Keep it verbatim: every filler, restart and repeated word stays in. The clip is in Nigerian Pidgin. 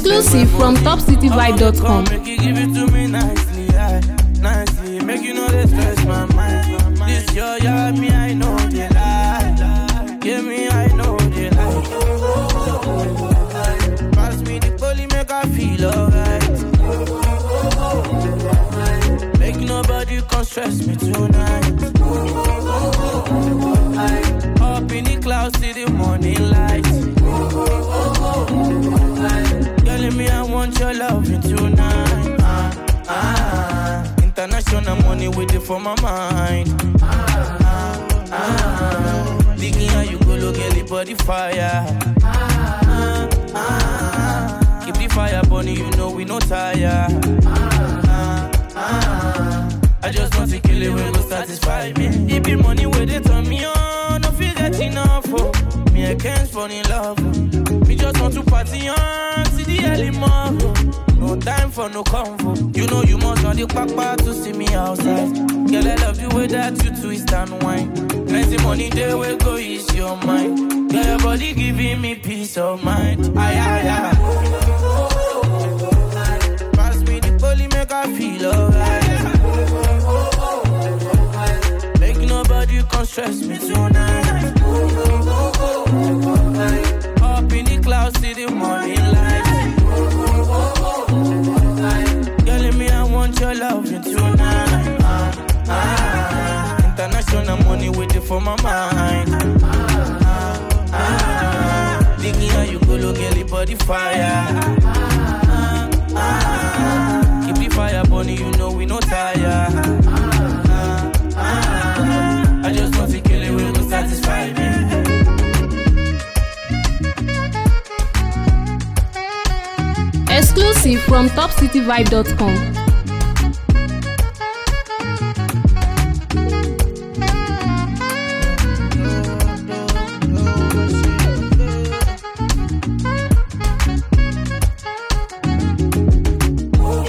Exclusive from top city vibe dot com. Make you give it to me nicely, yeah, nicely. Make you know they stress my mind. This your yeah, me I know they lie. Give me I know they lie. Pass me the poly, make I feel alright. Make nobody come stress me tonight. Up in the clouds, see the morning light. Telling me I want your love tonight. Ah, ah. International money with it for my mind. Ah, ah, ah. Digging how you go look at the body fire. Ah, ah, ah. Keep the fire burning, you know we no tire. Ah, ah. I just want to kill it when go satisfy me. It be money where they turn me on, no feel that enough for me. I can't fall in love. Me just want to party on, see the early morning. No time for no convo. You know you must want the papa to see me outside. Girl, I love the way that you twist and wine. Plenty money there will go ease your mind. Girl, your body giving me peace of mind. Aye, aye, aye. Pass me the poly, make I feel alright. Make nobody come stress me tonight. Up in the clouds, see the morning light. Telling me I want your love tonight. Ah, ah. International money with it for my mind. Ah, ah. Digging how you go look at the body fire. Ah, ah. Keep the fire burning, you know we no tire. Ah, ah. I just want to kill it, we will satisfy me. Exclusive from top city vibe dot com.